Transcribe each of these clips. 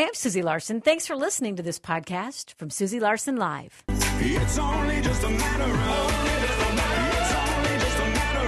Hi, I'm Susie Larson. Thanks for listening to this podcast from Susie Larson Live. It's only just a matter of, it's only just a matter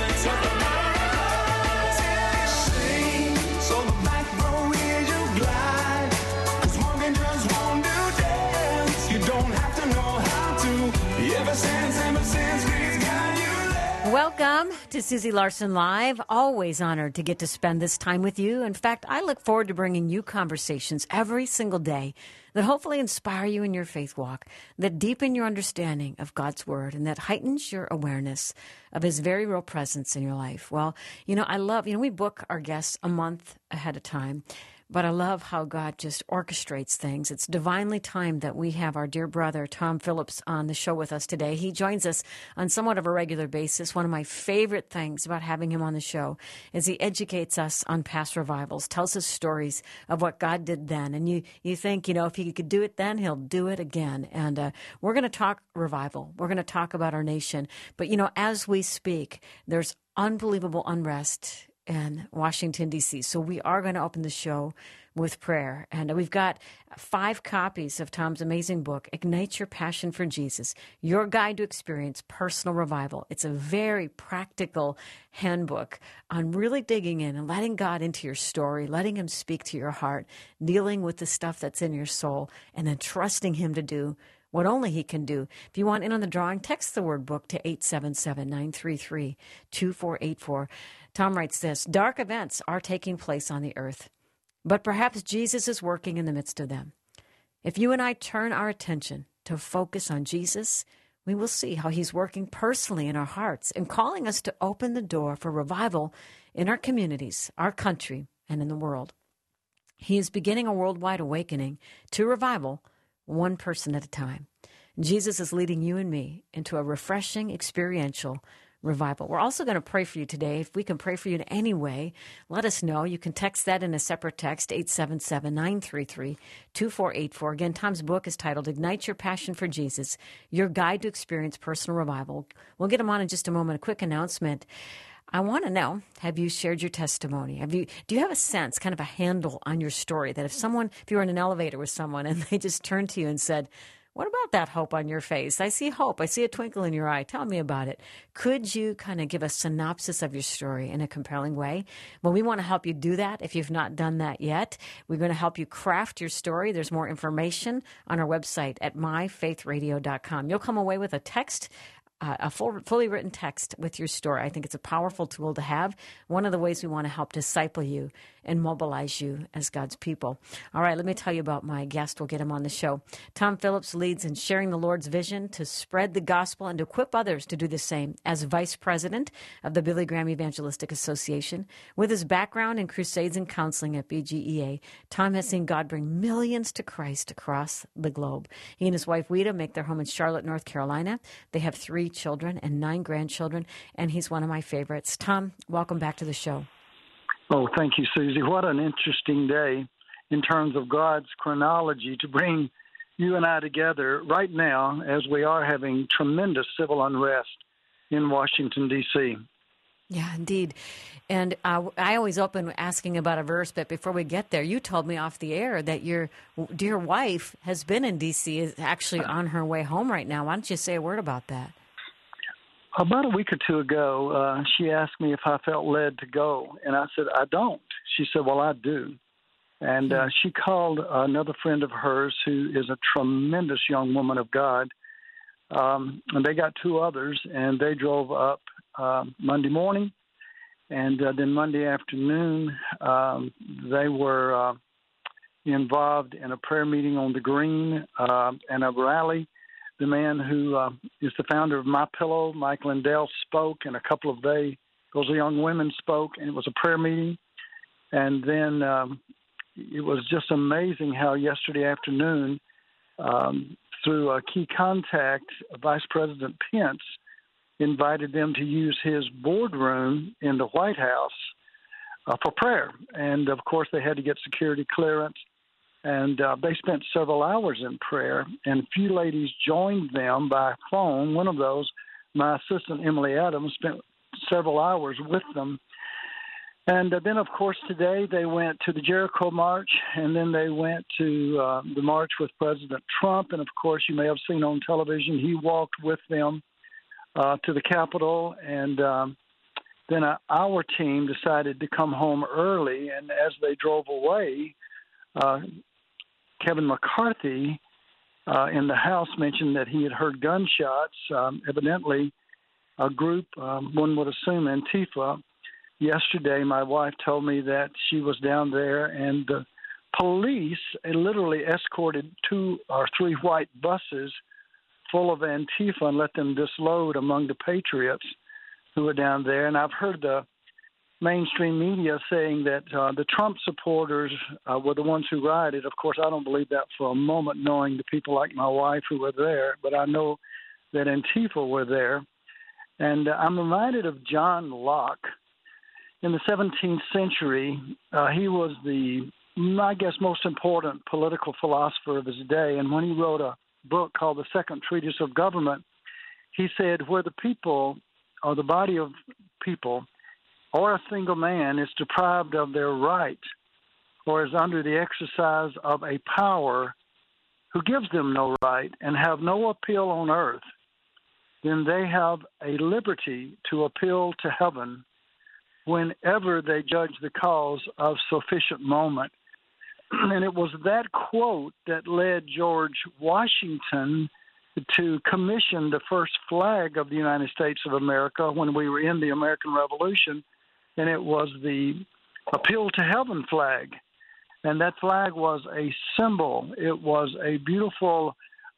of, sing, so the back row is your glide, 'cause walking just won't do dance, you don't have to know how to, ever since we've got you there. Welcome to Susie Larson Live. Always honored to get to spend this time with you. In fact, I look forward to bringing you conversations every single day that hopefully inspire you in your faith walk, that deepen your understanding of God's Word, and that heightens your awareness of His very real presence in your life. Well, I love, we book our guests a month ahead of time, but I love how God just orchestrates things. It's divinely timed that we have our dear brother, Tom Phillips, on the show with us today. He joins us on somewhat of a regular basis. One of my favorite things about having him on the show is he educates us on past revivals, tells us stories of what God did then. And you think, if he could do it then, he'll do it again. And we're going to talk revival. We're going to talk about our nation. But, as we speak, there's unbelievable unrest in Washington, D.C. So we are going to open the show with prayer. And we've got 5 copies of Tom's amazing book, Ignite Your Passion for Jesus, Your Guide to Experience Personal Revival. It's a very practical handbook on really digging in and letting God into your story, letting Him speak to your heart, dealing with the stuff that's in your soul, and then trusting Him to do what only He can do. If you want in on the drawing, text the word book to 877-933-2484. Tom writes this: dark events are taking place on the earth, but perhaps Jesus is working in the midst of them. If you and I turn our attention to focus on Jesus, we will see how He's working personally in our hearts and calling us to open the door for revival in our communities, our country, and in the world. He is beginning a worldwide awakening to revival, one person at a time. Jesus is leading you and me into a refreshing, experiential revival. We're also going to pray for you today. If we can pray for you in any way, let us know. You can text that in a separate text, 877-933-2484. Again, Tom's book is titled Ignite Your Passion for Jesus, Your Guide to Experience Personal Revival. We'll get him on in just a moment. A quick announcement. I want to know, have you shared your testimony? Do you have a sense, kind of a handle on your story, that if you were in an elevator with someone and they just turned to you and said, what about that hope on your face? I see hope. I see a twinkle in your eye. Tell me about it. Could you kind of give a synopsis of your story in a compelling way? Well, we want to help you do that if you've not done that yet. We're going to help you craft your story. There's more information on our website at myfaithradio.com. You'll come away with a text, a fully written text with your story. I think it's a powerful tool to have. One of the ways we want to help disciple you and mobilize you as God's people. All right, let me tell you about my guest. We'll get him on the show. Tom Phillips leads in sharing the Lord's vision to spread the gospel and to equip others to do the same as vice president of the Billy Graham Evangelistic Association. With his background in crusades and counseling at BGEA, Tom has seen God bring millions to Christ across the globe. He and his wife, Weta, make their home in Charlotte, North Carolina. They have 3 children and 9 grandchildren, and he's one of my favorites. Tom, welcome back to the show. Oh, thank you, Susie. What an interesting day in terms of God's chronology to bring you and I together right now as we are having tremendous civil unrest in Washington, D.C. Yeah, indeed. And I always open asking about a verse, but before we get there, you told me off the air that your dear wife has been in D.C., is actually on her way home right now. Why don't you say a word about that? About a week or 2 ago, she asked me if I felt led to go, and I said, I don't. She said, well, I do. And she called another friend of hers who is a tremendous young woman of God, and they got 2 others, and they drove up Monday morning, and then Monday afternoon, they were involved in a prayer meeting on the Green and a rally. The man who is the founder of My Pillow, Mike Lindell, spoke, and a couple of those young women spoke, and it was a prayer meeting. And then it was just amazing how yesterday afternoon, through a key contact, Vice President Pence invited them to use his boardroom in the White House for prayer. And, of course, they had to get security clearance. And they spent several hours in prayer, and a few ladies joined them by phone. One of those, my assistant, Emily Adams, spent several hours with them. And then, of course, today they went to the Jericho March, and then they went to the march with President Trump. And, of course, you may have seen on television, he walked with them to the Capitol. And then our team decided to come home early. And as they drove away, Kevin McCarthy in the House mentioned that he had heard gunshots. Evidently, a group, one would assume Antifa. Yesterday, my wife told me that she was down there, and the police literally escorted 2 or 3 white buses full of Antifa and let them disload among the patriots who were down there. And I've heard the mainstream media saying that the Trump supporters were the ones who rioted. Of course, I don't believe that for a moment, knowing the people like my wife who were there, but I know that Antifa were there. And I'm reminded of John Locke. In the 17th century, he was the, I guess, most important political philosopher of his day. And when he wrote a book called The Second Treatise of Government, he said, where the people or the body of people or a single man is deprived of their right or is under the exercise of a power who gives them no right and have no appeal on earth, then they have a liberty to appeal to heaven whenever they judge the cause of sufficient moment. And it was that quote that led George Washington to commission the first flag of the United States of America when we were in the American Revolution, and it was the Appeal to Heaven flag. And that flag was a symbol. It was a beautiful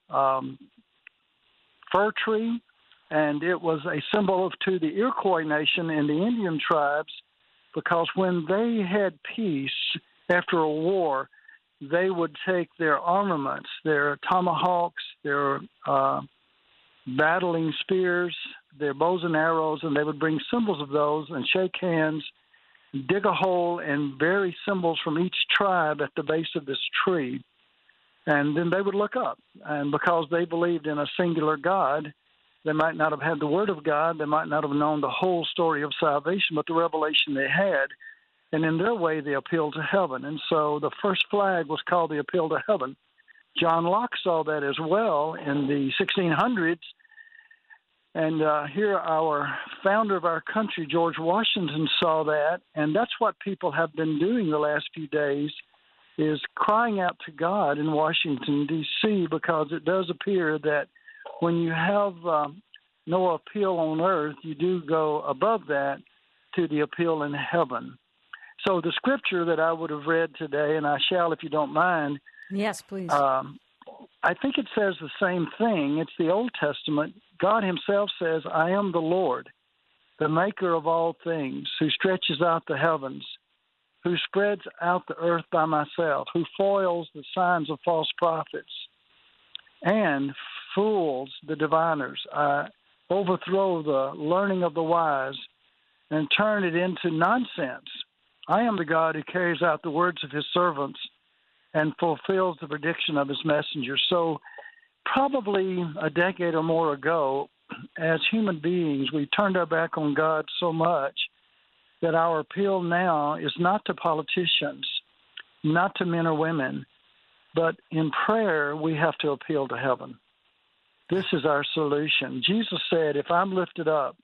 fir tree, and it was a symbol to the Iroquois nation and the Indian tribes, because when they had peace after a war, they would take their armaments, their tomahawks, their battling spears, their bows and arrows, and they would bring symbols of those and shake hands, dig a hole, and bury symbols from each tribe at the base of this tree. And then they would look up. And because they believed in a singular God, they might not have had the Word of God. They might not have known the whole story of salvation, but the revelation they had. And in their way, they appealed to heaven. And so the first flag was called the Appeal to Heaven. John Locke saw that as well in the 1600s. And here our founder of our country, George Washington, saw that. And that's what people have been doing the last few days, is crying out to God in Washington, D.C., because it does appear that when you have no appeal on earth, you do go above that to the appeal in heaven. So the scripture that I would have read today, and I shall if you don't mind. Yes, please. I think it says the same thing. It's the Old Testament. God himself says, I am the Lord, the maker of all things, who stretches out the heavens, who spreads out the earth by myself, who foils the signs of false prophets, and fools the diviners. I overthrow the learning of the wise and turn it into nonsense. I am the God who carries out the words of his servants and fulfills the prediction of his messengers. So probably a decade or more ago, as human beings, we turned our back on God so much that our appeal now is not to politicians, not to men or women, but in prayer, we have to appeal to heaven. This is our solution. Jesus said, if I'm lifted up,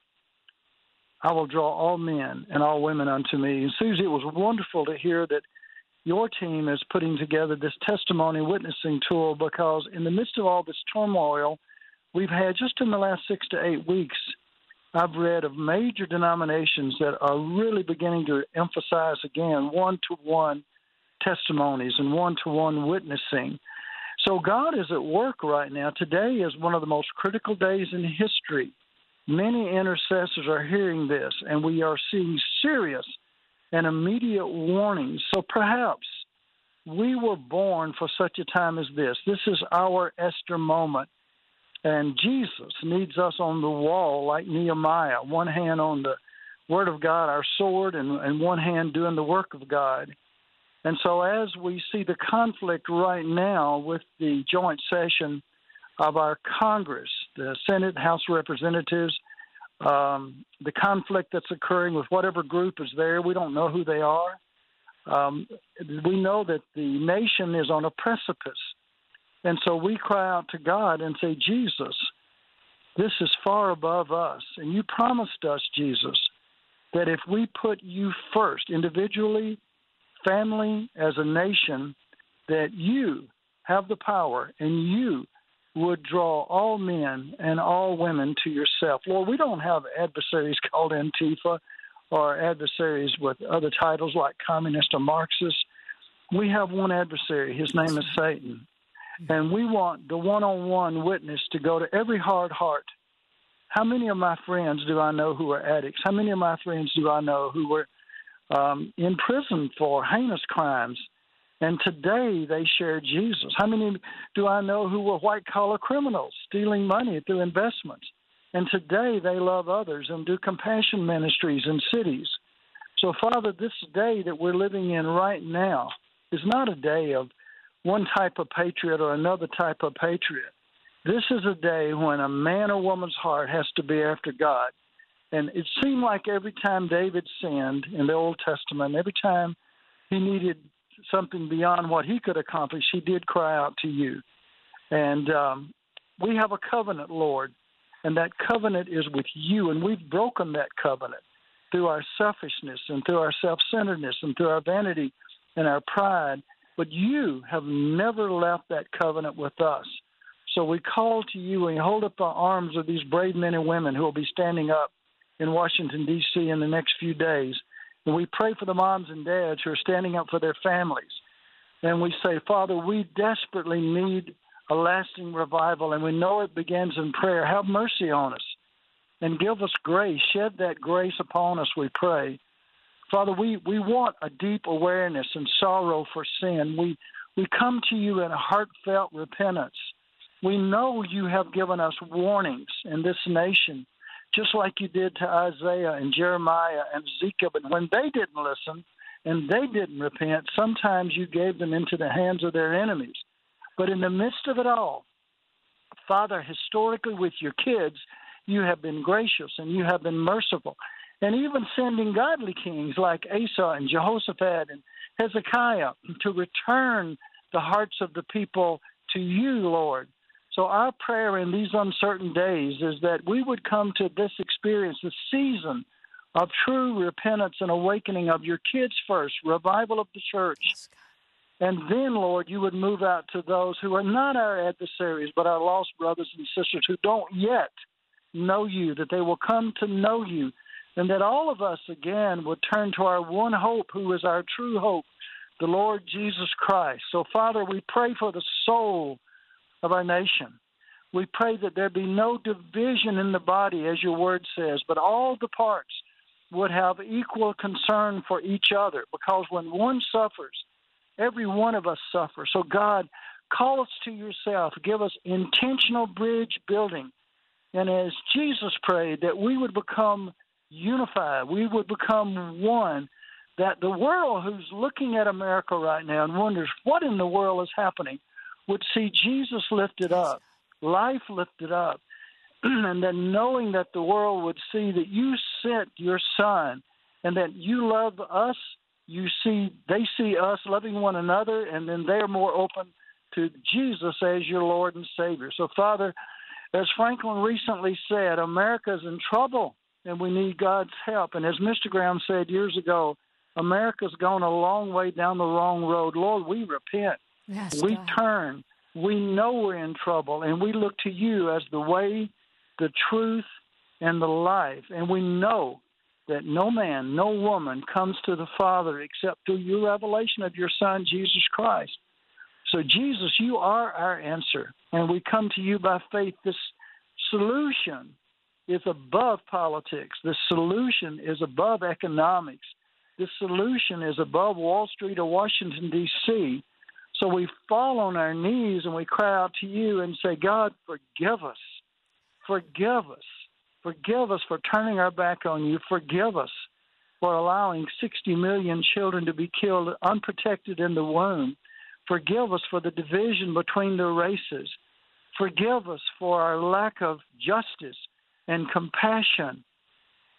I will draw all men and all women unto me. And Susie, it was wonderful to hear that your team is putting together this testimony witnessing tool, because in the midst of all this turmoil we've had just in the last 6 to 8 weeks, I've read of major denominations that are really beginning to emphasize again one-to-one testimonies and one-to-one witnessing. So God is at work right now. Today is one of the most critical days in history. Many intercessors are hearing this, and we are seeing serious and immediate warnings. So perhaps we were born for such a time as this. This is our Esther moment. And Jesus needs us on the wall like Nehemiah, one hand on the Word of God, our sword, and one hand doing the work of God. And so as we see the conflict right now with the joint session of our Congress, the Senate, House of Representatives, the conflict that's occurring with whatever group is there. We don't know who they are. We know that the nation is on a precipice. And so we cry out to God and say, Jesus, this is far above us. And you promised us, Jesus, that if we put you first, individually, family, as a nation, that you have the power and you would draw all men and all women to yourself. Lord, we don't have adversaries called Antifa or adversaries with other titles like communist or Marxist. We have one adversary. His name is Satan. And we want the one-on-one witness to go to every hard heart. How many of my friends do I know who are addicts? How many of my friends do I know who were in prison for heinous crimes? And today they share Jesus. How many do I know who were white-collar criminals stealing money through investments? And today they love others and do compassion ministries in cities. So, Father, this day that we're living in right now is not a day of one type of patriot or another type of patriot. This is a day when a man or woman's heart has to be after God. And it seemed like every time David sinned in the Old Testament, every time he needed something beyond what he could accomplish, he did cry out to you. And we have a covenant, Lord, and that covenant is with you, and we've broken that covenant through our selfishness and through our self-centeredness and through our vanity and our pride. But you have never left that covenant with us. So we call to you and hold up the arms of these brave men and women who will be standing up in Washington, D.C. in the next few days. And we pray for the moms and dads who are standing up for their families. And we say, Father, we desperately need a lasting revival, and we know it begins in prayer. Have mercy on us and give us grace. Shed that grace upon us, we pray. Father, we want a deep awareness and sorrow for sin. We come to you in a heartfelt repentance. We know you have given us warnings in this nation, just like you did to Isaiah and Jeremiah and Ezekiel. But when they didn't listen and they didn't repent, sometimes you gave them into the hands of their enemies. But in the midst of it all, Father, historically with your kids, you have been gracious and you have been merciful. And even sending godly kings like Asa and Jehoshaphat and Hezekiah to return the hearts of the people to you, Lord. So our prayer in these uncertain days is that we would come to this experience, this season of true repentance and awakening of your kids first, revival of the church. And then, Lord, you would move out to those who are not our adversaries, but our lost brothers and sisters who don't yet know you, that they will come to know you, and that all of us, again, would turn to our one hope, who is our true hope, the Lord Jesus Christ. So, Father, we pray for the soul of our nation. We pray that there be no division in the body, as your word says, but all the parts would have equal concern for each other, because when one suffers, every one of us suffers. So, God, call us to yourself. Give us intentional bridge building. And as Jesus prayed, that we would become unified, we would become one, that the world who's looking at America right now and wonders what in the world is happening would see Jesus lifted up, life lifted up, and then knowing that the world would see that you sent your Son and that you love us, they see us loving one another, and then they're more open to Jesus as your Lord and Savior. So, Father, as Franklin recently said, America's in trouble, and we need God's help. And as Mr. Graham said years ago, America's gone a long way down the wrong road. Lord, we repent. Yes, we God. turn. We know we're in trouble, and we look to you as the way, the truth, and the life. And we know that no man, no woman comes to the Father except through your revelation of your Son, Jesus Christ. So, Jesus, you are our answer, and we come to you by faith. This solution is above politics. This solution is above economics. This solution is above Wall Street or Washington, D.C. So we fall on our knees and we cry out to you and say, God, forgive us. Forgive us. Forgive us for turning our back on you. Forgive us for allowing 60 million children to be killed unprotected in the womb. Forgive us for the division between the races. Forgive us for our lack of justice and compassion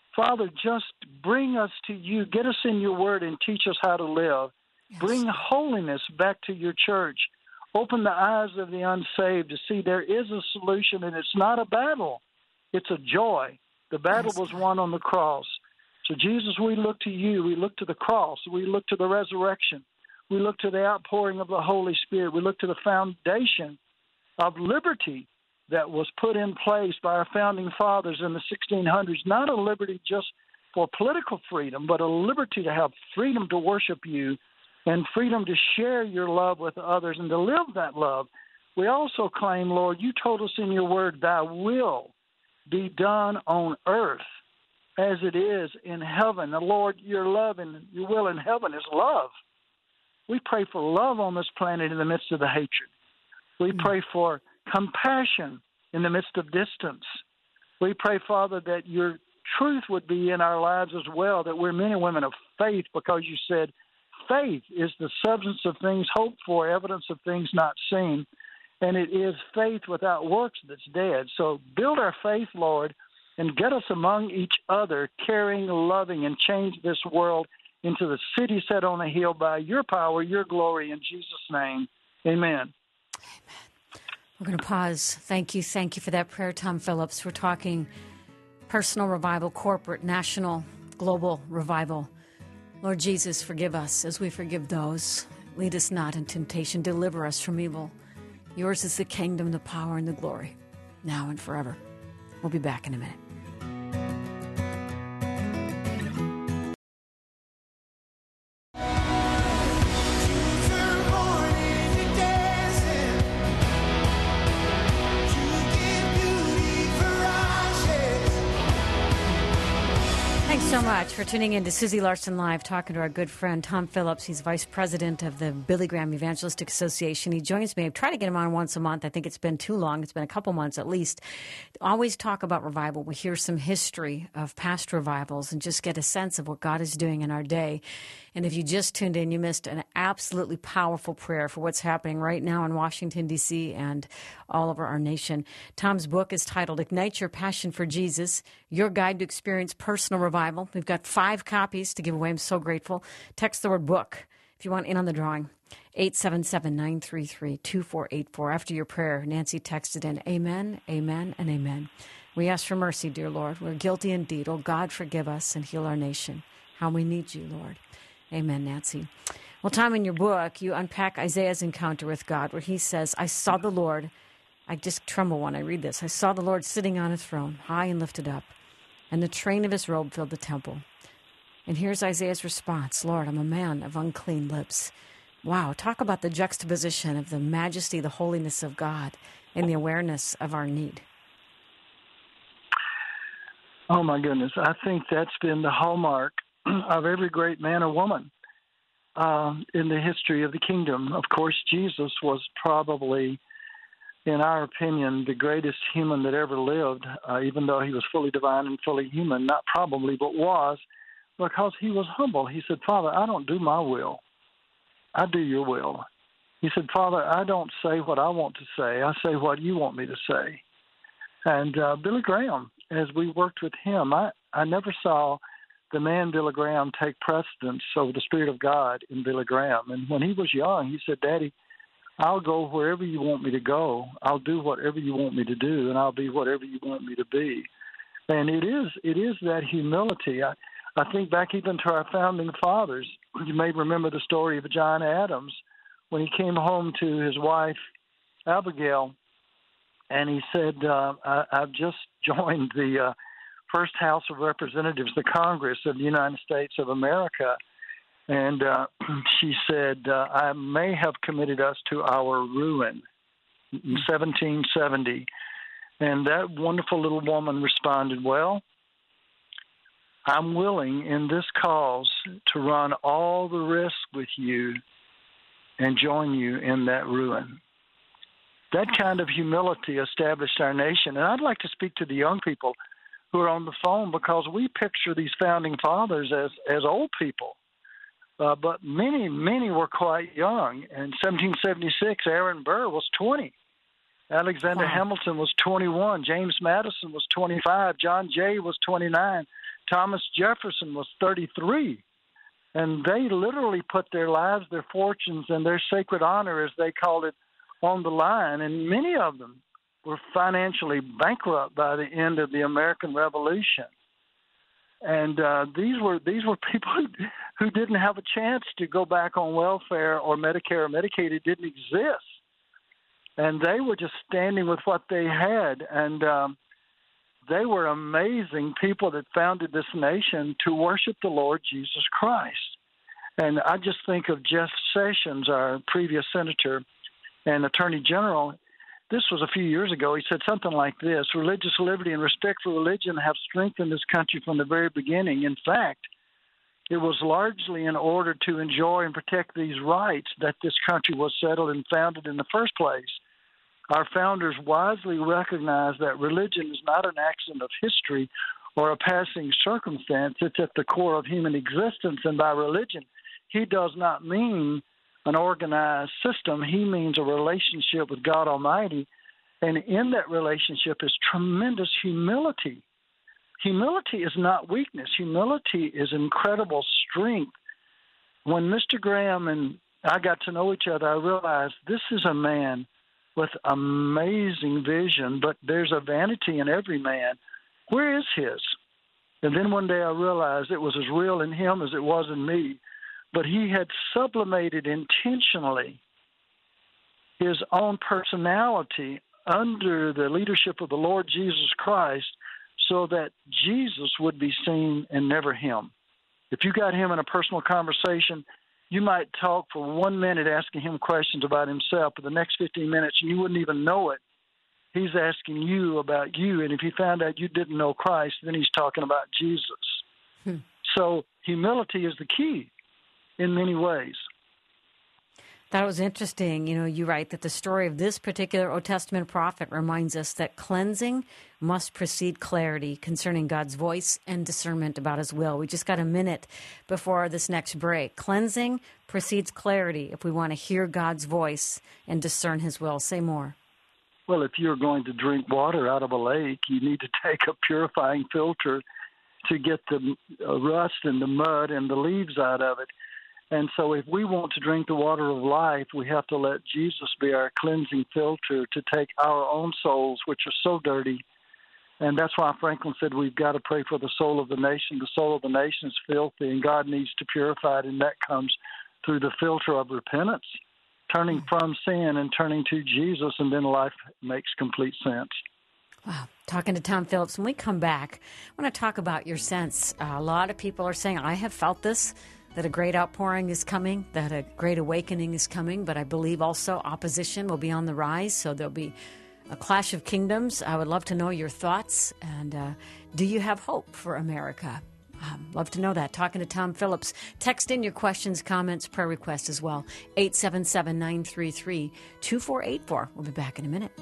Father, just bring us to you. Get us in your word and teach us how to live. Yes. Bring holiness back to your church. Open the eyes of the unsaved to see there is a solution, and it's not a battle. It's a joy. The battle was won on the cross. So, Jesus, we look to you. We look to the cross. We look to the resurrection. We look to the outpouring of the Holy Spirit. We look to the foundation of liberty that was put in place by our founding fathers in the 1600s. Not a liberty just for political freedom, but a liberty to have freedom to worship you and freedom to share your love with others and to live that love. We also claim, Lord, you told us in your word, thy will be done on earth as it is in heaven. The Lord, your love and your will in heaven is love. We pray for love on this planet in the midst of the hatred. We pray for compassion in the midst of distance. We pray, Father, that your truth would be in our lives as well, that we're men and women of faith, because you said faith is the substance of things hoped for, evidence of things not seen, and it is faith without works that's dead. So build our faith, Lord, and get us among each other, caring, loving, and change this world into the city set on a hill by your power, your glory, in Jesus' name. Amen. We're going to pause. Thank you for that prayer, Tom Phillips. We're talking personal revival, corporate, national, global revival. Lord Jesus, forgive us as we forgive those. Lead us not in temptation. Deliver us from evil. Yours is the kingdom, the power, and the glory, now and forever. We'll be back in a minute. So much for tuning in to Susie Larson Live, talking to our good friend Tom Phillips. He's vice president of the Billy Graham Evangelistic Association. He joins me. I try to get him on once a month. I think it's been too long. It's been a couple months at least. Always talk about revival. We hear some history of past revivals and just get a sense of what God is doing in our day. And if you just tuned in, you missed an absolutely powerful prayer for what's happening right now in Washington, D.C. and all over our nation. Tom's book is titled Ignite Your Passion for Jesus, Your Guide to Experience Personal Revival. We've got 5 copies to give away. I'm so grateful. Text the word book if you want in on the drawing. 877-933-2484. After your prayer, Nancy texted in, amen, amen, and amen. We ask for mercy, dear Lord. We're guilty indeed. Oh, God, forgive us and heal our nation. How we need you, Lord. Amen, Nancy. Well, Tom, in your book, you unpack Isaiah's encounter with God, where he says, I saw the Lord. I just tremble when I read this. I saw the Lord sitting on a throne, high and lifted up, and the train of his robe filled the temple. And here's Isaiah's response, Lord, I'm a man of unclean lips. Wow, talk about the juxtaposition of the majesty, the holiness of God, and the awareness of our need. Oh, my goodness. I think that's been the hallmark of every great man or woman in the history of the kingdom. Of course, Jesus was probably, in our opinion, the greatest human that ever lived, even though he was fully divine and fully human, not probably, but was, because he was humble. He said, Father, I don't do my will. I do your will. He said, Father, I don't say what I want to say. I say what you want me to say. And Billy Graham, as we worked with him, I never saw the man Billy Graham take precedence over the Spirit of God in Billy Graham. And when he was young, he said, Daddy, I'll go wherever you want me to go. I'll do whatever you want me to do, and I'll be whatever you want me to be. And it is that humility. I think back even to our founding fathers. You may remember the story of John Adams when he came home to his wife, Abigail, and he said, I've just joined the First House of Representatives, the Congress of the United States of America. And she said, I may have committed us to our ruin in 1770. And that wonderful little woman responded, well, I'm willing in this cause to run all the risk with you and join you in that ruin. That kind of humility established our nation. And I'd like to speak to the young people who are on the phone, because we picture these founding fathers as old people. But many were quite young. In 1776, Aaron Burr was 20. Alexander Hamilton was 21. James Madison was 25. John Jay was 29. Thomas Jefferson was 33. And they literally put their lives, their fortunes, and their sacred honor, as they called it, on the line. And many of them were financially bankrupt by the end of the American Revolution. And these were people who didn't have a chance to go back on welfare or Medicare or Medicaid. It didn't exist. And they were just standing with what they had. And they were amazing people that founded this nation to worship the Lord Jesus Christ. And I just think of Jeff Sessions, our previous senator and attorney general. This was a few years ago. He said something like this: religious liberty and respect for religion have strengthened this country from the very beginning. In fact, it was largely in order to enjoy and protect these rights that this country was settled and founded in the first place. Our founders wisely recognized that religion is not an accident of history or a passing circumstance. It's at the core of human existence. And by religion, he does not mean an organized system. He means a relationship with God Almighty. And in that relationship is tremendous humility. Humility is not weakness. Humility is incredible strength. When Mr. Graham and I got to know each other, I realized this is a man with amazing vision, but there's a vanity in every man. Where is his? And then one day I realized it was as real in him as it was in me, but he had sublimated intentionally his own personality under the leadership of the Lord Jesus Christ so that Jesus would be seen and never him. If you got him in a personal conversation, you might talk for 1 minute asking him questions about himself, but the next 15 minutes, you wouldn't even know it. He's asking you about you, and if he found out you didn't know Christ, then he's talking about Jesus. So humility is the key in many ways. That was interesting. You know, you write that the story of this particular Old Testament prophet reminds us that cleansing must precede clarity concerning God's voice and discernment about his will. We just got a minute before this next break. Cleansing precedes clarity if we want to hear God's voice and discern his will. Say more. Well, if you're going to drink water out of a lake, you need to take a purifying filter to get the rust and the mud and the leaves out of it. And so if we want to drink the water of life, we have to let Jesus be our cleansing filter to take our own souls, which are so dirty. And that's why Franklin said we've got to pray for the soul of the nation. The soul of the nation is filthy, and God needs to purify it, and that comes through the filter of repentance, turning from sin and turning to Jesus, and then life makes complete sense. Wow. Talking to Tom Phillips. When we come back, I want to talk about your sense. A lot of people are saying, I have felt this, that a great outpouring is coming, that a great awakening is coming, but I believe also opposition will be on the rise, so there'll be a clash of kingdoms. I would love to know your thoughts, and do you have hope for America? Love to know that. Talking to Tom Phillips. Text in your questions, comments, prayer requests as well. 877-933-2484. We'll be back in a minute.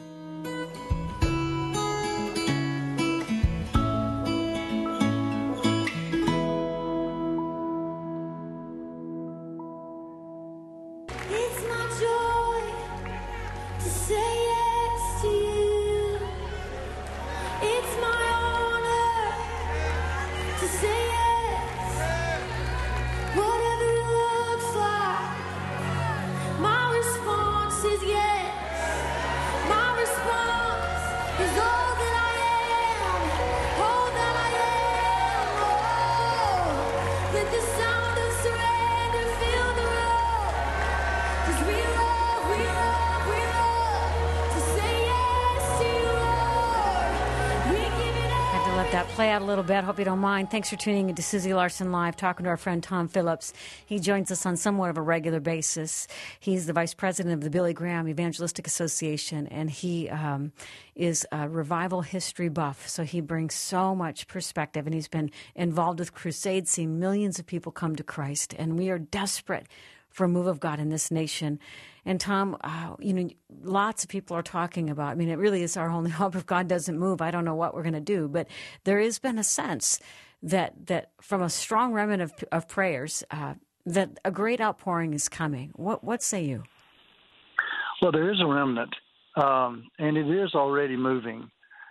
Play out a little bit. Hope you don't mind. Thanks for tuning in to Susie Larson Live, talking to our friend Tom Phillips. He joins us on somewhat of a regular basis. He's the vice president of the Billy Graham Evangelistic Association, and he is a revival history buff. So he brings so much perspective, and he's been involved with crusades, seen millions of people come to Christ, and we are desperate for a move of God in this nation. And Tom, lots of people are talking about, it really is our only hope. If God doesn't move, I don't know what we're going to do. But there has been a sense that from a strong remnant of prayers, that a great outpouring is coming. What say you? Well, there is a remnant, and it is already moving.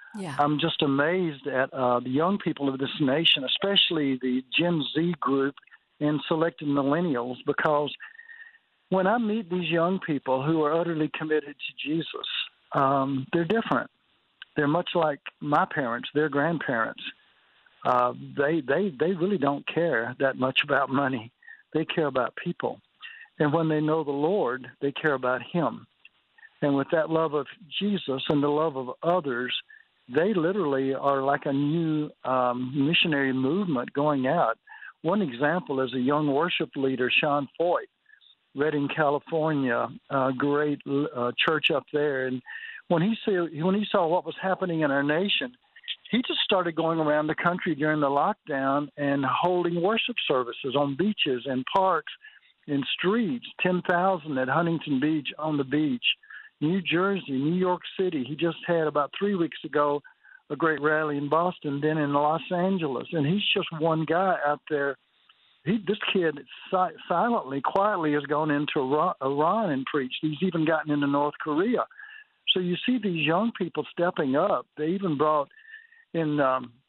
Yeah. I'm just amazed at the young people of this nation, especially the Gen Z group and selected millennials, because when I meet these young people who are utterly committed to Jesus, they're different. They're much like my parents, their grandparents. They really don't care that much about money. They care about people. And when they know the Lord, they care about Him. And with that love of Jesus and the love of others, they literally are like a new missionary movement going out. One example is a young worship leader, Sean Foyt, Redding, California, a great church up there. And when he saw what was happening in our nation, he just started going around the country during the lockdown and holding worship services on beaches and parks, in streets, 10,000 at Huntington Beach on the beach, New Jersey, New York City. He just had about 3 weeks ago a great rally in Boston, then in Los Angeles. And he's just one guy out there. This kid silently, quietly has gone into Iran and preached. He's even gotten into North Korea. So you see these young people stepping up. They even brought in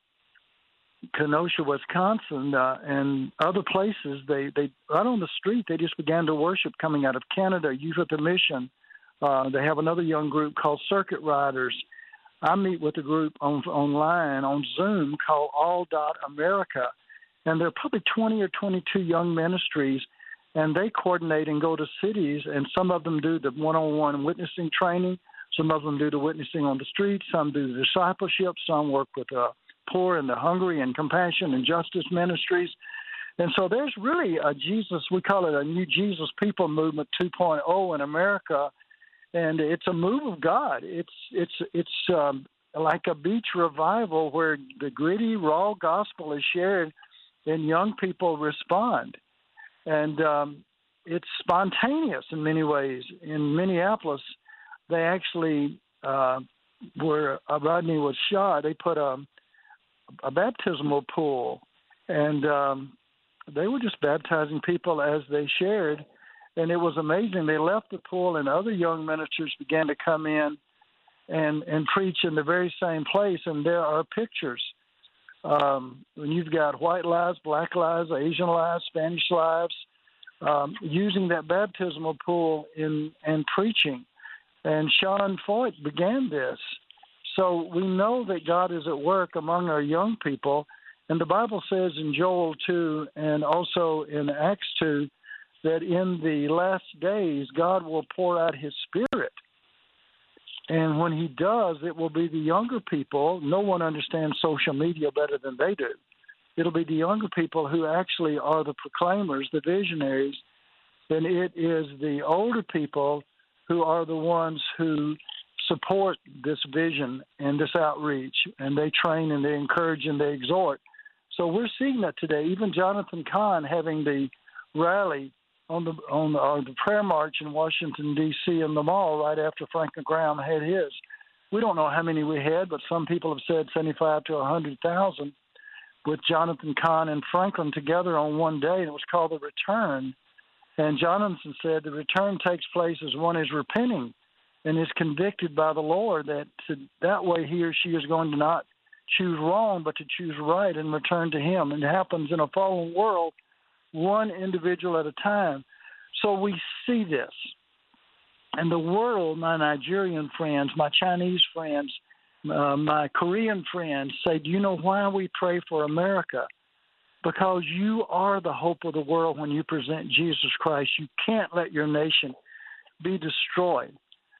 Kenosha, Wisconsin, and other places. They right on the street, they just began to worship coming out of Canada, Youth at the Mission. They have another young group called Circuit Riders. I meet with a group online on Zoom called All.America, and there are probably 20 or 22 young ministries, and they coordinate and go to cities, and some of them do the one-on-one witnessing training, some of them do the witnessing on the streets, some do the discipleship, some work with the poor and the hungry and compassion and justice ministries. And so there's really a Jesus, we call it a New Jesus People Movement 2.0 in America, and it's a move of God. It's like a beach revival where the gritty, raw gospel is shared and young people respond. And it's spontaneous in many ways. In Minneapolis, they actually, where Rodney was shot, they put a baptismal pool, and they were just baptizing people as they shared. And it was amazing. They left the pool, and other young ministers began to come in and preach in the very same place. And there are pictures. When you've got white lives, black lives, Asian lives, Spanish lives, using that baptismal pool and preaching. And Sean Foyt began this. So we know that God is at work among our young people. And the Bible says in Joel 2 and also in Acts 2 that in the last days God will pour out His Spirit. And when He does, it will be the younger people. No one understands social media better than they do. It'll be the younger people who actually are the proclaimers, the visionaries. And it is the older people who are the ones who support this vision and this outreach, and they train and they encourage and they exhort. So we're seeing that today. Even Jonathan Cahn having the rally on the prayer march in Washington, D.C. in the mall right after Franklin Graham had his. We don't know how many we had, but some people have said 75 to 100,000 with Jonathan Cahn and Franklin together on one day, and it was called The Return. And Jonathan said the return takes place as one is repenting and is convicted by the Lord, that way he or she is going to not choose wrong, but to choose right and return to Him. And it happens in a fallen world, one individual at a time. So we see this. And the world, my Nigerian friends, my Chinese friends, my Korean friends say, do you know why we pray for America? Because you are the hope of the world when you present Jesus Christ. You can't let your nation be destroyed.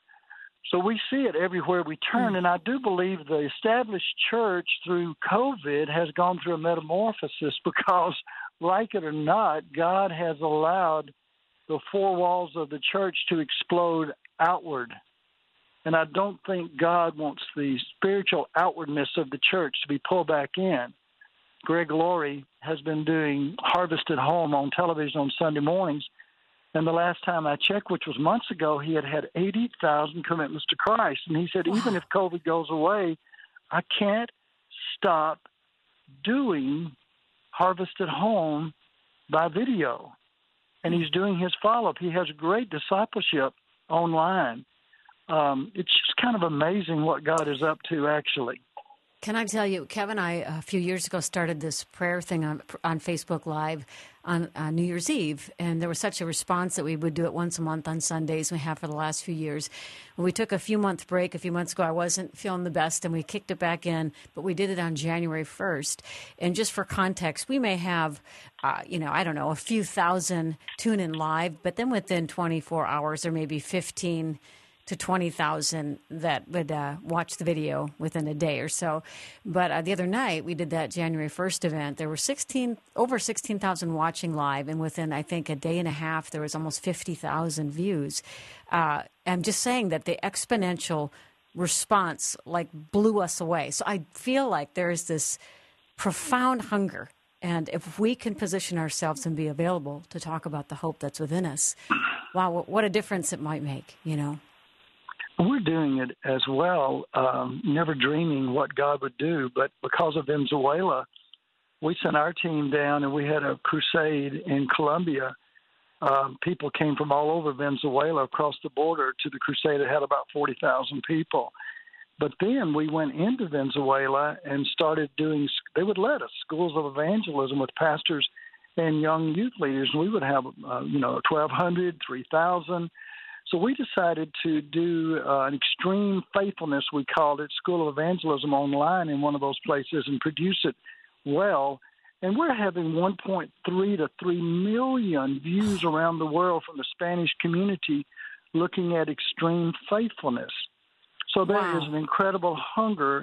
So we see it everywhere we turn, and I do believe the established church through COVID has gone through a metamorphosis because, like it or not, God has allowed the four walls of the church to explode outward. And I don't think God wants the spiritual outwardness of the church to be pulled back in. Greg Laurie has been doing Harvest at Home on television on Sunday mornings, and the last time I checked, which was months ago, he had 80,000 commitments to Christ. And he said, even if COVID goes away, I can't stop doing Harvest at Home by video. And he's doing his follow-up. He has great discipleship online. It's just kind of amazing what God is up to, actually. Can I tell you, Kevin, I a few years ago started this prayer thing on Facebook Live on New Year's Eve, and there was such a response that we would do it once a month on Sundays. We have for the last few years. When we took a few month break a few months ago, I wasn't feeling the best, and we kicked it back in, but we did it on January 1st. And just for context, we may have, I don't know, a few thousand tune in live, but then within 24 hours, there may be 15 to 20,000 that would watch the video within a day or so. But the other night, we did that January 1st event. There were over 16,000 watching live, and within, I think, a day and a half, there was almost 50,000 views. I'm just saying that the exponential response, blew us away. So I feel like there is this profound hunger, and if we can position ourselves and be available to talk about the hope that's within us, wow, what a difference it might make, We're doing it as well, never dreaming what God would do. But because of Venezuela, we sent our team down, and we had a crusade in Colombia. People came from all over Venezuela across the border to the crusade. It had about 40,000 people. But then we went into Venezuela and started doing – they would let us, schools of evangelism with pastors and young youth leaders. And we would have, 1,200, 3,000. So we decided to do an extreme faithfulness, we called it, School of Evangelism online in one of those places and produce it well. And we're having 1.3 to 3 million views around the world from the Spanish community looking at extreme faithfulness. So there is an incredible hunger.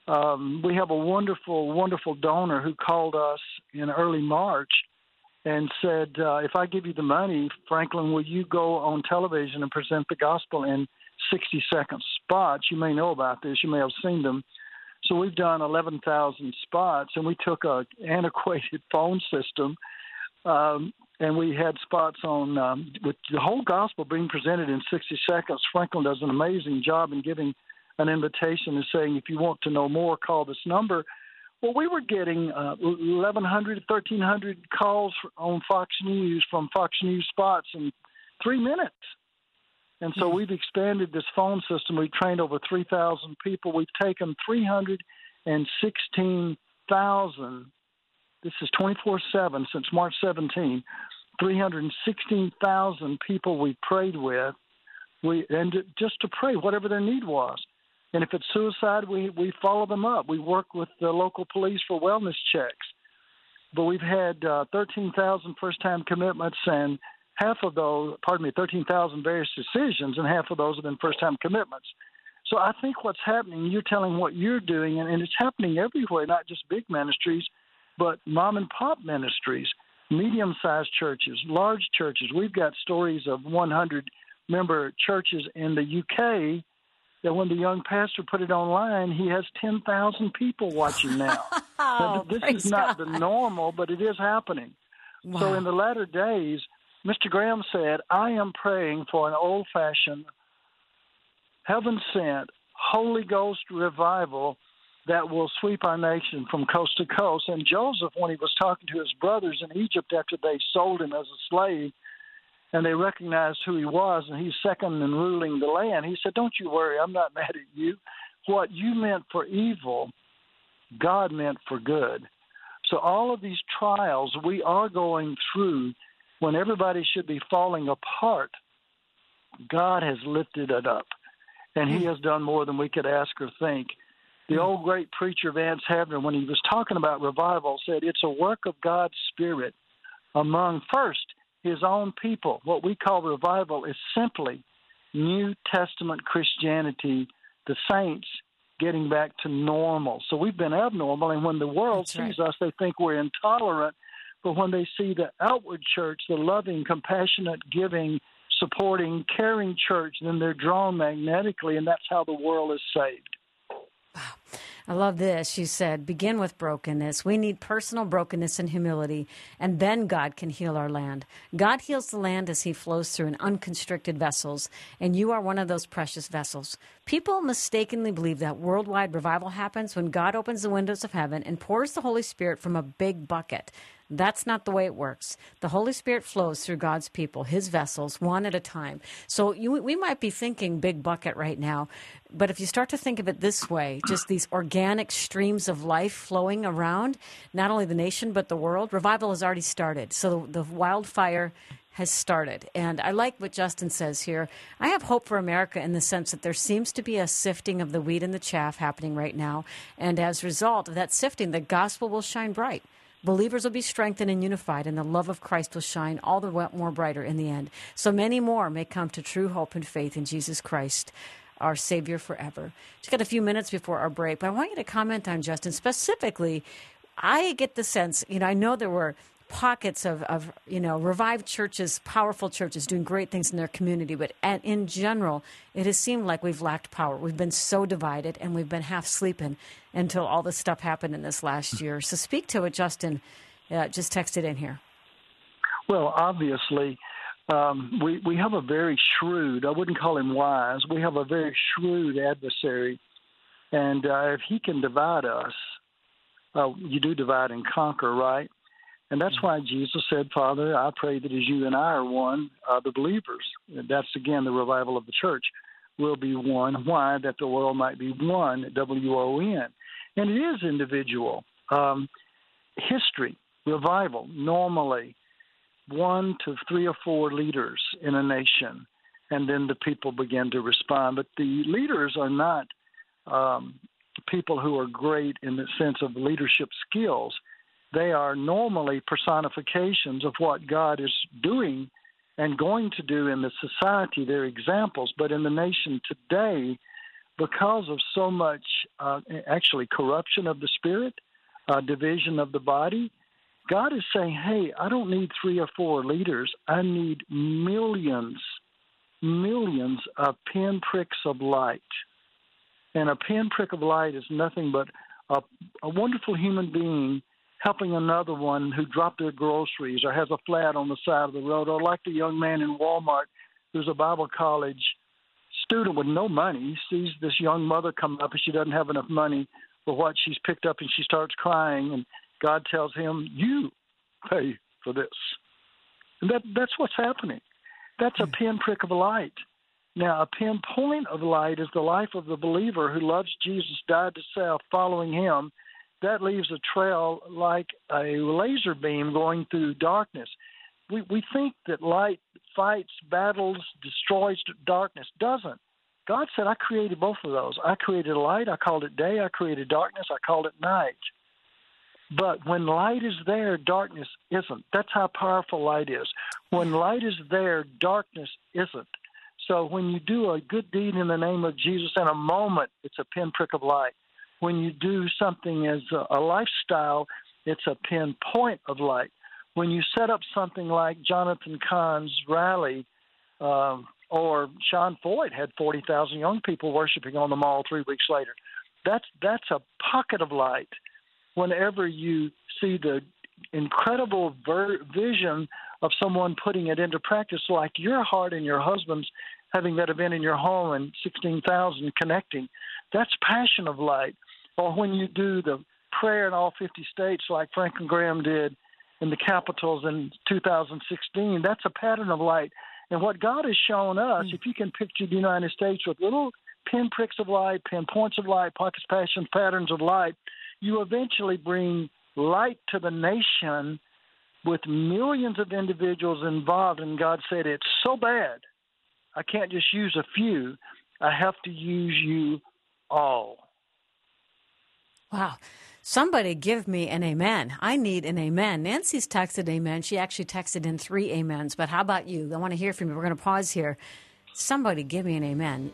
We have a wonderful, wonderful donor who called us in early March and said, if I give you the money, Franklin, will you go on television and present the gospel in 60-second spots? You may know about this. You may have seen them. So we've done 11,000 spots, and we took an antiquated phone system, and we had spots on with the whole gospel being presented in 60 seconds. Franklin does an amazing job in giving an invitation and saying, if you want to know more, call this number. Well, we were getting 1,100, 1,300 calls on Fox News from Fox News spots in 3 minutes. And so we've expanded this phone system. We've trained over 3,000 people. We've taken 316,000. This is 24/7 since March 17. 316,000 people we prayed with, just to pray whatever their need was. And if it's suicide, we follow them up. We work with the local police for wellness checks. But we've had 13,000 first-time commitments, and 13,000 various decisions, and half of those have been first-time commitments. So I think what's happening, you're telling what you're doing, and it's happening everywhere, not just big ministries, but mom-and-pop ministries, medium-sized churches, large churches. We've got stories of 100-member churches in the UK that when the young pastor put it online, he has 10,000 people watching now. This is not the normal, but it is happening. Wow. So in the latter days, Mr. Graham said, I am praying for an old-fashioned, heaven-sent, Holy Ghost revival that will sweep our nation from coast to coast. And Joseph, when he was talking to his brothers in Egypt after they sold him as a slave, and they recognized who he was, and he's second in ruling the land, he said, don't you worry, I'm not mad at you. What you meant for evil, God meant for good. So all of these trials we are going through, when everybody should be falling apart, God has lifted it up, and he has done more than we could ask or think. The old great preacher Vance Havner, when he was talking about revival, said it's a work of God's Spirit among first his own people. What we call revival is simply New Testament Christianity, the saints getting back to normal. So we've been abnormal, and when the world sees us, they think we're intolerant. But when they see the outward church, the loving, compassionate, giving, supporting, caring church, then they're drawn magnetically, and that's how the world is saved. Wow. I love this. She said, begin with brokenness. We need personal brokenness and humility, and then God can heal our land. God heals the land as he flows through in unconstricted vessels, and you are one of those precious vessels. People mistakenly believe that worldwide revival happens when God opens the windows of heaven and pours the Holy Spirit from a big bucket. That's not the way it works. The Holy Spirit flows through God's people, his vessels, one at a time. So we might be thinking big bucket right now, but if you start to think of it this way, just these organic streams of life flowing around, not only the nation but the world, revival has already started. So the wildfire has started. And I like what Justin says here. I have hope for America in the sense that there seems to be a sifting of the wheat and the chaff happening right now. And as a result of that sifting, the gospel will shine bright. Believers will be strengthened and unified, and the love of Christ will shine all the more brighter in the end. So many more may come to true hope and faith in Jesus Christ, our Savior forever. Just got a few minutes before our break, but I want you to comment on, Justin, specifically, I get the sense, I know there were pockets of revived churches, powerful churches doing great things in their community. But in general, it has seemed like we've lacked power. We've been so divided and we've been half sleeping until all this stuff happened in this last year. So speak to it, Justin. Just texted in here. Well, obviously, we have a very shrewd, I wouldn't call him wise, we have a very shrewd adversary. And if he can divide us, you do divide and conquer, right? And that's why Jesus said, Father, I pray that as you and I are one, the believers, that's again the revival of the church, will be one. Why? That the world might be one, W-O-N. And it is individual. History, revival, normally 1 to 3 or 4 leaders in a nation, and then the people begin to respond. But the leaders are not people who are great in the sense of leadership skills. They are normally personifications of what God is doing and going to do in the society. They're examples. But in the nation today, because of so much actually corruption of the spirit, division of the body, God is saying, hey, I don't need 3 or 4 leaders. I need millions of pinpricks of light. And a pinprick of light is nothing but a wonderful human being helping another one who dropped their groceries or has a flat on the side of the road, or like the young man in Walmart who's a Bible college student with no money. He sees this young mother come up and she doesn't have enough money for what she's picked up, and she starts crying, and God tells him, you pay for this. And that's what's happening. That's a pinprick of light. Now, a pinpoint of light is the life of the believer who loves Jesus, died to self, following him. That leaves a trail like a laser beam going through darkness. We think that light fights, battles, destroys darkness. Doesn't. God said, I created both of those. I created light, I called it day. I created darkness, I called it night. But when light is there, darkness isn't. That's how powerful light is. When light is there, darkness isn't. So when you do a good deed in the name of Jesus, in a moment, it's a pinprick of light. When you do something as a lifestyle, it's a pinpoint of light. When you set up something like Jonathan Cahn's rally, or Sean Feucht had 40,000 young people worshiping on the mall 3 weeks later, that's a pocket of light. Whenever you see the incredible vision of someone putting it into practice, like your heart and your husband's having that event in your home and 16,000 connecting, that's passion of light. Or when you do the prayer in all 50 states like Franklin Graham did in the capitals in 2016, that's a pattern of light. And what God has shown us, if you can picture the United States with little pinpricks of light, pinpoints of light, pockets, passions, patterns of light, you eventually bring light to the nation with millions of individuals involved. And God said, it's so bad, I can't just use a few. I have to use you all. Wow. Somebody give me an amen. I need an amen. Nancy's texted amen. She actually texted in 3 amens. But how about you? I want to hear from you. We're going to pause here. Somebody give me an amen.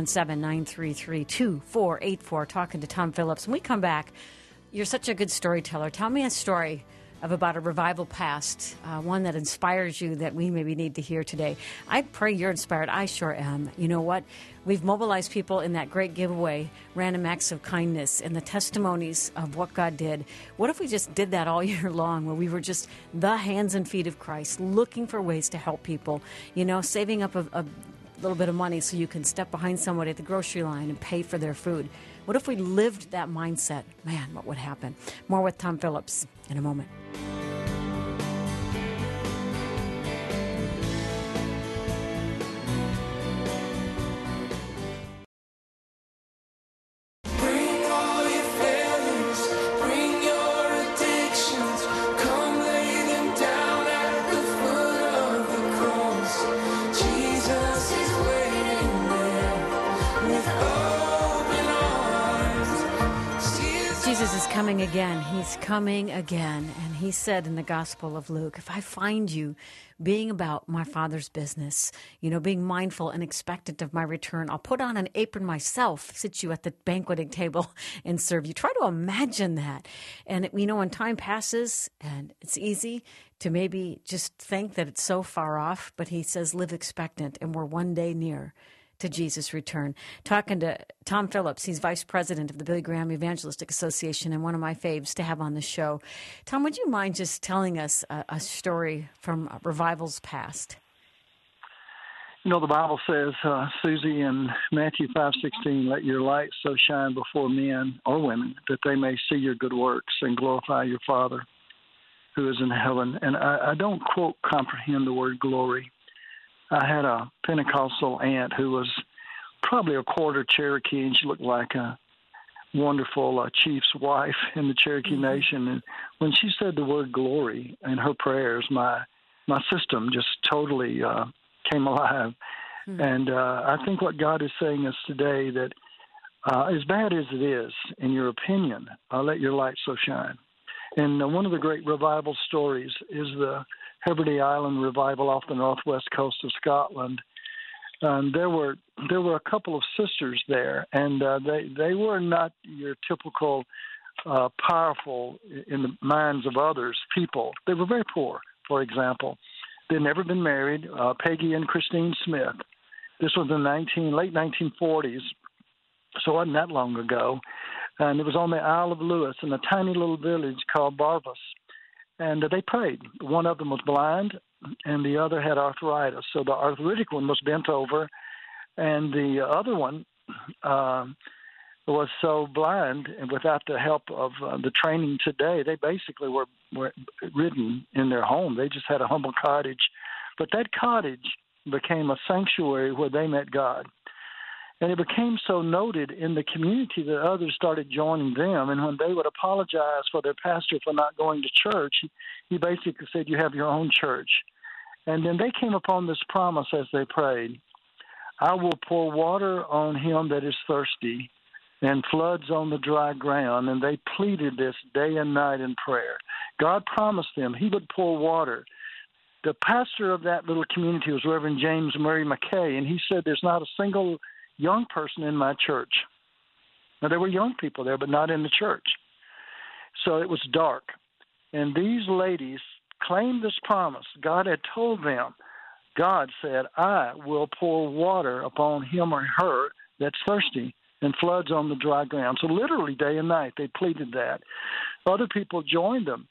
877-933-2484. Talking to Tom Phillips. When we come back, you're such a good storyteller. Tell me a story about a revival past, one that inspires you that we maybe need to hear today. I pray you're inspired. I sure am. You know what? We've mobilized people in that great giveaway, Random Acts of Kindness, and the testimonies of what God did. What if we just did that all year long, where we were just the hands and feet of Christ, looking for ways to help people, saving up a little bit of money so you can step behind somebody at the grocery line and pay for their food. What if we lived that mindset? Man, what would happen? More with Tom Phillips in a moment. Jesus is coming again. He's coming again. And he said in the Gospel of Luke, if I find you being about my Father's business, being mindful and expectant of my return, I'll put on an apron myself, sit you at the banqueting table and serve you. Try to imagine that. And, when time passes and it's easy to maybe just think that it's so far off, but he says live expectant and we're one day near to Jesus' return. Talking to Tom Phillips, he's vice president of the Billy Graham Evangelistic Association and one of my faves to have on the show. Tom, would you mind just telling us a story from revival's past? The Bible says, Susie, in Matthew 5:16, let your light so shine before men or women that they may see your good works and glorify your Father who is in heaven. And I don't comprehend the word glory. I had a Pentecostal aunt who was probably a quarter Cherokee, and she looked like a wonderful chief's wife in the Cherokee Nation. And when she said the word glory in her prayers, my system just totally came alive. And I think what God is saying us today, that as bad as it is, in your opinion, let your light so shine. And one of the great revival stories is the Hebrides Island revival off the northwest coast of Scotland. There were a couple of sisters there, and they were not your typical powerful in the minds of others people. They were very poor, for example. They'd never been married, Peggy and Christine Smith. This was in late 1940s, so it wasn't that long ago. And it was on the Isle of Lewis in a tiny little village called Barvas. And they prayed. One of them was blind, and the other had arthritis. So the arthritic one was bent over, and the other one was so blind, and without the help of the training today, they basically were ridden in their home. They just had a humble cottage. But that cottage became a sanctuary where they met God. And it became so noted in the community that others started joining them. And when they would apologize for their pastor for not going to church, he basically said, you have your own church. And then they came upon this promise as they prayed, I will pour water on him that is thirsty and floods on the dry ground. And they pleaded this day and night in prayer. God promised them he would pour water. The pastor of that little community was Reverend James Murray McKay, and he said there's not a single young person in my church. Now, there were young people there, but not in the church. So it was dark. And these ladies claimed this promise. God had told them, God said, I will pour water upon him or her that's thirsty and floods on the dry ground. So literally day and night they pleaded that. Other people joined them.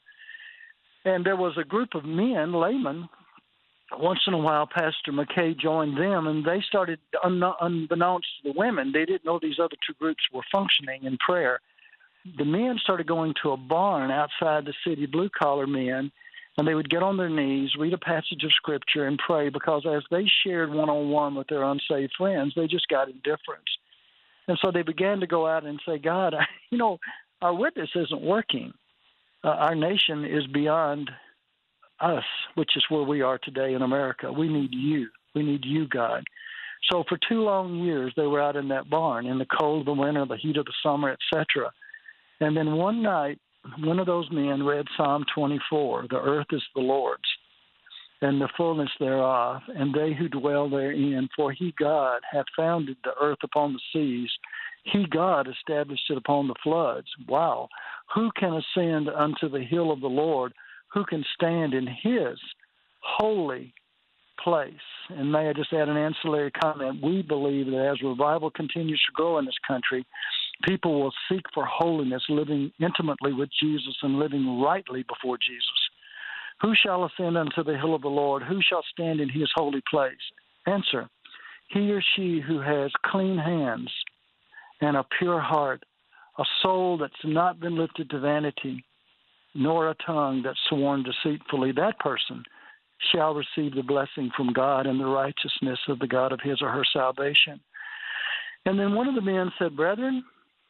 And there was a group of men, laymen. Once in a while, Pastor McKay joined them, and they started, unbeknownst to the women, they didn't know these other two groups were functioning in prayer. The men started going to a barn outside the city, blue-collar men, and they would get on their knees, read a passage of Scripture, and pray, because as they shared one-on-one with their unsaved friends, they just got indifference. And so they began to go out and say, God, our witness isn't working. Our nation is beyond us, which is where we are today in America. We need you. We need you, God. So for 2 long years, they were out in that barn in the cold of the winter, the heat of the summer, etc. And then one night, one of those men read Psalm 24, the earth is the Lord's, and the fullness thereof, and they who dwell therein. For he, God, hath founded the earth upon the seas. He, God, established it upon the floods. Wow. Who can ascend unto the hill of the Lord? Who can stand in his holy place? And may I just add an ancillary comment? We believe that as revival continues to grow in this country, people will seek for holiness, living intimately with Jesus and living rightly before Jesus. Who shall ascend unto the hill of the Lord? Who shall stand in his holy place? Answer, he or she who has clean hands and a pure heart, a soul that's not been lifted to vanity, nor a tongue that's sworn deceitfully, that person shall receive the blessing from God and the righteousness of the God of his or her salvation. And then one of the men said, Brethren,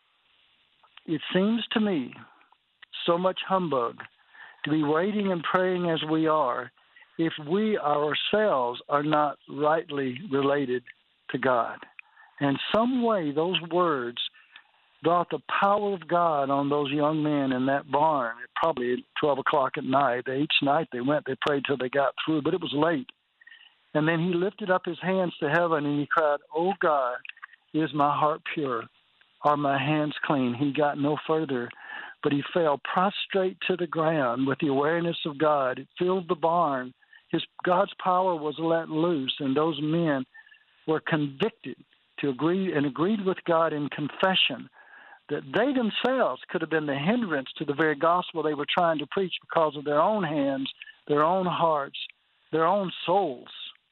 it seems to me so much humbug to be waiting and praying as we are if we ourselves are not rightly related to God. And some way those words brought the power of God on those young men in that barn, probably at 12 o'clock at night. Each night they went, they prayed till they got through, but it was late. And then he lifted up his hands to heaven and he cried, "Oh God, is my heart pure? Are my hands clean?" He got no further, but he fell prostrate to the ground with the awareness of God. It filled the barn. God's power was let loose, and those men were convicted to agreed with God in confession that they themselves could have been the hindrance to the very gospel they were trying to preach because of their own hands, their own hearts, their own souls.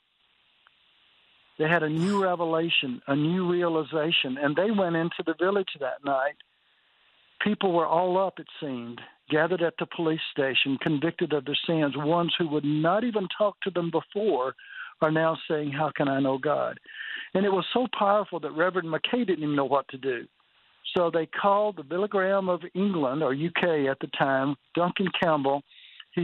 They had a new revelation, a new realization, and they went into the village that night. People were all up, it seemed, gathered at the police station, convicted of their sins. Ones who would not even talk to them before are now saying, "How can I know God?" And it was so powerful that Reverend Mackay didn't even know what to do. So they called the Billy Graham of England, or UK at the time, Duncan Campbell. He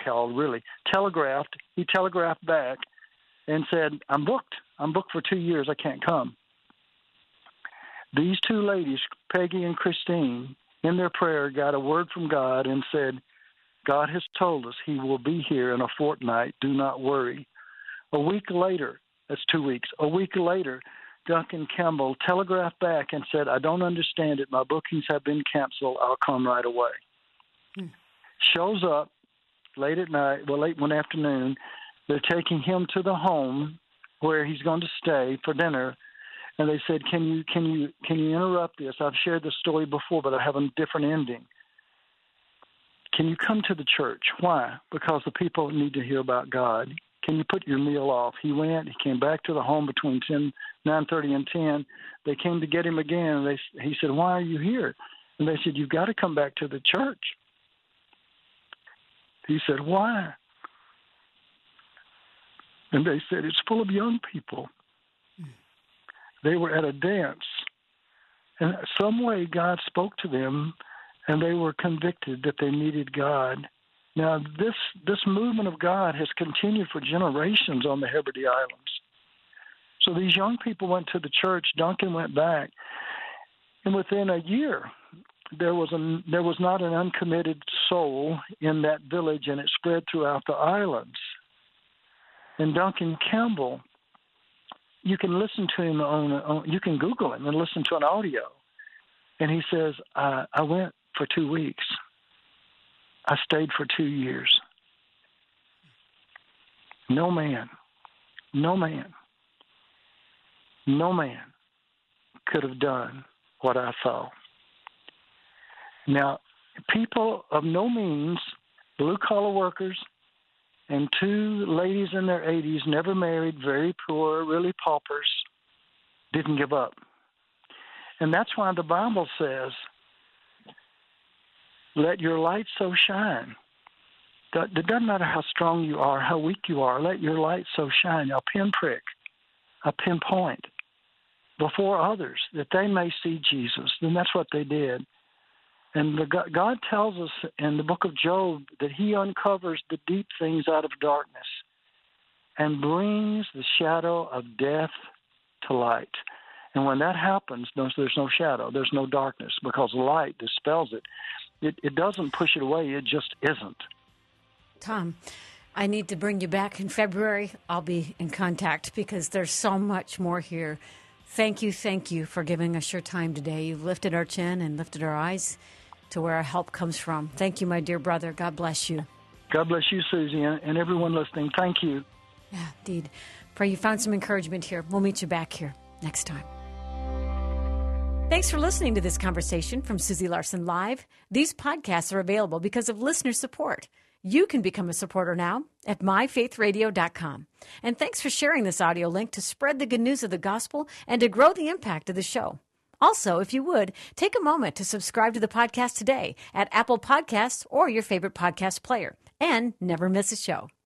telegraphed back and said, I'm booked for 2 years. I can't come." These two ladies, Peggy and Christine, in their prayer got a word from God and said, "God has told us he will be here in a fortnight. Do not worry." A week later, that's 2 weeks, a week later, Duncan Campbell telegraphed back and said, "I don't understand it. My bookings have been canceled. I'll come right away." Shows up late at night, late one afternoon. They're taking him to the home where he's going to stay for dinner. And they said, can you interrupt this? I've shared this story before, but I have a different ending. Can you come to the church? Why? Because the people need to hear about God. Can you put your meal off? He went. He came back to the home between 9:30 and 10. They came to get him again. And he said, "Why are you here?" And they said, "You've got to come back to the church." He said, "Why?" And they said, "It's full of young people." They were at a dance. And some way God spoke to them, and they were convicted that they needed God. Now, this movement of God has continued for generations on the Hebrides Islands. So these young people went to the church. Duncan went back. And within a year, there was not an uncommitted soul in that village, and it spread throughout the islands. And Duncan Campbell, you can listen to him you can Google him and listen to an audio. And he says, I went for 2 weeks. I stayed for 2 years. No man could have done what I saw. Now, people of no means, blue-collar workers, and two ladies in their 80s, never married, very poor, really paupers, didn't give up. And that's why the Bible says, "Let your light so shine." It doesn't matter how strong you are, how weak you are. Let your light so shine, a pinprick, a pinpoint, before others, that they may see Jesus. And that's what they did. And God tells us in the book of Job that he uncovers the deep things out of darkness and brings the shadow of death to light. And when that happens, there's no shadow, there's no darkness, because light dispels it. It doesn't push it away, it just isn't. Tom, I need to bring you back in February. I'll be in contact because there's so much more here. Thank you for giving us your time today. You've lifted our chin and lifted our eyes to where our help comes from. Thank you, my dear brother. God bless you. God bless you, Susie, and everyone listening. Thank you. Yeah, indeed. Pray you found some encouragement here. We'll meet you back here next time. Thanks for listening to this conversation from Susie Larson Live. These podcasts are available because of listener support. You can become a supporter now at myfaithradio.com. And thanks for sharing this audio link to spread the good news of the gospel and to grow the impact of the show. Also, if you would, take a moment to subscribe to the podcast today at Apple Podcasts or your favorite podcast player, and never miss a show.